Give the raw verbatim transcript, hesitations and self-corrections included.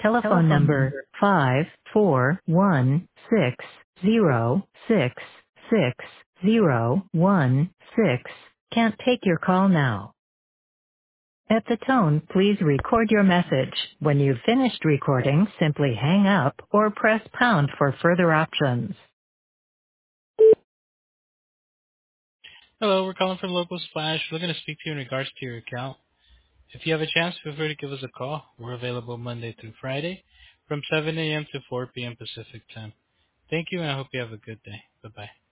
telephone Telephone number number. five four one six zero six six zero one six can't take your call now. At the tone, please record your message. When you've finished recording, simply hang up or press pound for further options. Hello, we're calling from Local Splash. We're looking to speak to you in regards to your account. If you have a chance, feel free to give us a call. We're available Monday through Friday from seven a.m. to four p.m. Pacific time. Thank you, and I hope you have a good day. Bye-bye.